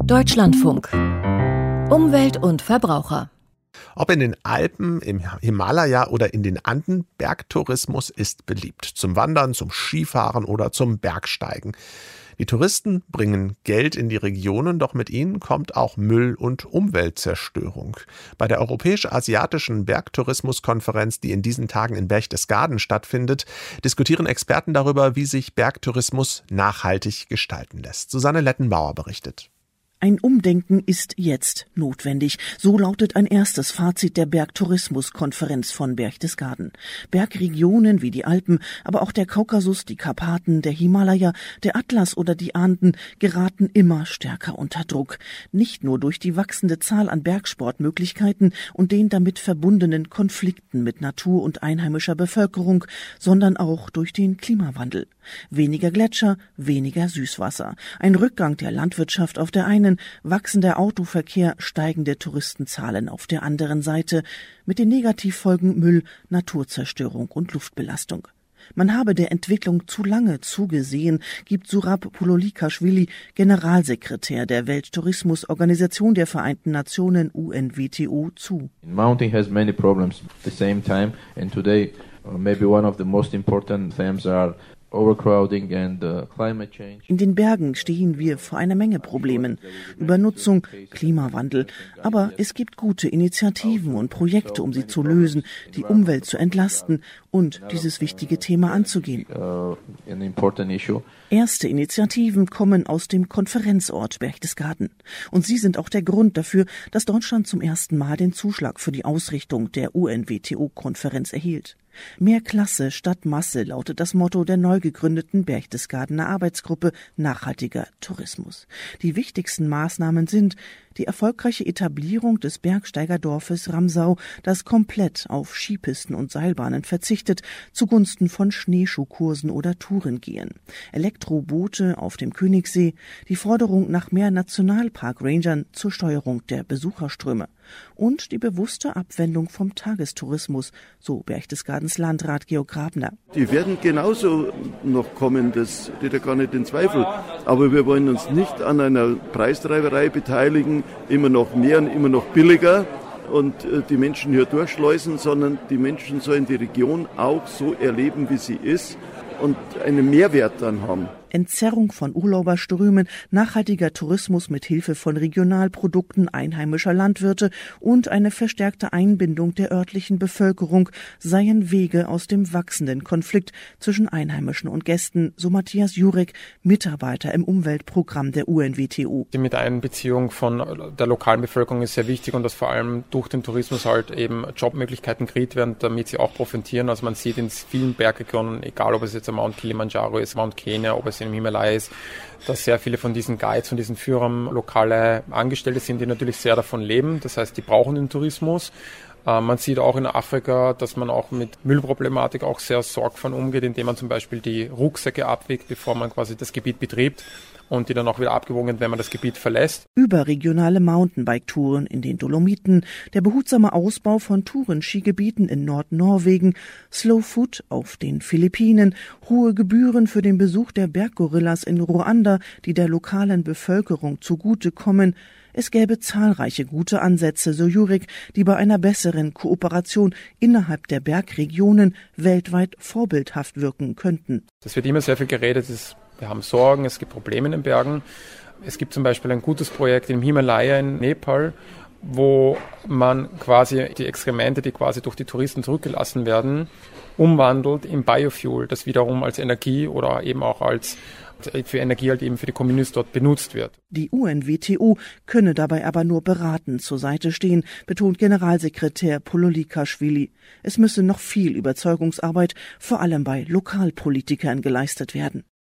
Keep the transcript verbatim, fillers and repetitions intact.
Deutschlandfunk. Umwelt und Verbraucher. Ob in den Alpen, im Himalaya oder in den Anden, Bergtourismus ist beliebt. Zum Wandern, zum Skifahren oder zum Bergsteigen. Die Touristen bringen Geld in die Regionen, doch mit ihnen kommt auch Müll- und Umweltzerstörung. Bei der Europäisch-Asiatischen Bergtourismuskonferenz, die in diesen Tagen in Berchtesgaden stattfindet, diskutieren Experten darüber, wie sich Bergtourismus nachhaltig gestalten lässt. Susanne Lettenbauer berichtet. Ein Umdenken ist jetzt notwendig. So lautet ein erstes Fazit der Bergtourismuskonferenz von Berchtesgaden. Bergregionen wie die Alpen, aber auch der Kaukasus, die Karpaten, der Himalaya, der Atlas oder die Anden geraten immer stärker unter Druck. Nicht nur durch die wachsende Zahl an Bergsportmöglichkeiten und den damit verbundenen Konflikten mit Natur und einheimischer Bevölkerung, sondern auch durch den Klimawandel. Weniger Gletscher, weniger Süßwasser. Ein Rückgang der Landwirtschaft auf der einen, wachsender Autoverkehr, steigende Touristenzahlen auf der anderen Seite, mit den Negativfolgen Müll, Naturzerstörung und Luftbelastung. Man habe der Entwicklung zu lange zugesehen, gibt Surab Pololikashvili, Generalsekretär der Welttourismusorganisation der Vereinten Nationen U N W T O, zu. Mountain has many problems at the same time, and today uh, maybe one of the most important themes are Overcrowding and uh, climate change. In den Bergen stehen wir vor einer Menge Problemen. Übernutzung, Klimawandel. Aber es gibt gute Initiativen und Projekte, um sie zu lösen, die Umwelt zu entlasten und dieses wichtige Thema anzugehen. Uh, an important issue. Erste Initiativen kommen aus dem Konferenzort Berchtesgaden. Und sie sind auch der Grund dafür, dass Deutschland zum ersten Mal den Zuschlag für die Ausrichtung der U N W T O-Konferenz erhielt. Mehr Klasse statt Masse lautet das Motto der neu gegründeten Berchtesgadener Arbeitsgruppe Nachhaltiger Tourismus. Die wichtigsten Maßnahmen sind die erfolgreiche Etablierung des Bergsteigerdorfes Ramsau, das komplett auf Skipisten und Seilbahnen verzichtet, zugunsten von Schneeschuhkursen oder Tourengehen. Elektroboote auf dem Königssee, die Forderung nach mehr Nationalpark-Rangern zur Steuerung der Besucherströme und die bewusste Abwendung vom Tagestourismus, so Berchtesgadens Landrat Georg Grabner. Die werden genauso noch kommen, das steht ja gar nicht in Zweifel. Aber wir wollen uns nicht an einer Preistreiberei beteiligen, immer noch mehr und immer noch billiger und die Menschen hier durchschleusen, sondern die Menschen sollen die Region auch so erleben, wie sie ist und einen Mehrwert dann haben. Entzerrung von Urlauberströmen, nachhaltiger Tourismus mit Hilfe von Regionalprodukten einheimischer Landwirte und eine verstärkte Einbindung der örtlichen Bevölkerung seien Wege aus dem wachsenden Konflikt zwischen Einheimischen und Gästen, so Matthias Jurek, Mitarbeiter im Umweltprogramm der U N W T O. Die Miteinbeziehung von der lokalen Bevölkerung ist sehr wichtig und dass vor allem durch den Tourismus halt eben Jobmöglichkeiten kreiert werden, damit sie auch profitieren. Also man sieht in vielen Bergregionen, egal ob es jetzt Mount Kilimanjaro ist, Mount Kenya, ob es im Himalaya ist, dass sehr viele von diesen Guides, von diesen Führern lokale Angestellte sind, die natürlich sehr davon leben. Das heißt, die brauchen den Tourismus. Äh, man sieht auch in Afrika, dass man auch mit Müllproblematik auch sehr sorgfältig umgeht, indem man zum Beispiel die Rucksäcke abwiegt, bevor man quasi das Gebiet betritt und die dann auch wieder abgewogen werden, wenn man das Gebiet verlässt. Überregionale Mountainbike-Touren in den Dolomiten, der behutsame Ausbau von Tourenskigebieten in Nordnorwegen, Slow Food auf den Philippinen, hohe Gebühren für den Besuch der Berggorillas in Ruanda, die der lokalen Bevölkerung zugutekommen. Es gäbe zahlreiche gute Ansätze, so Jurek, die bei einer besseren Kooperation innerhalb der Bergregionen weltweit vorbildhaft wirken könnten. Es wird immer sehr viel geredet, es Wir haben Sorgen, es gibt Probleme in den Bergen. Es gibt zum Beispiel ein gutes Projekt im Himalaya in Nepal, wo man quasi die Exkremente, die quasi durch die Touristen zurückgelassen werden, umwandelt in Biofuel, das wiederum als Energie oder eben auch als für Energie halt eben für die Communities dort benutzt wird. Die U N W T O könne dabei aber nur beratend zur Seite stehen, betont Generalsekretär Pololikashvili. Es müsse noch viel Überzeugungsarbeit, vor allem bei Lokalpolitikern, geleistet werden.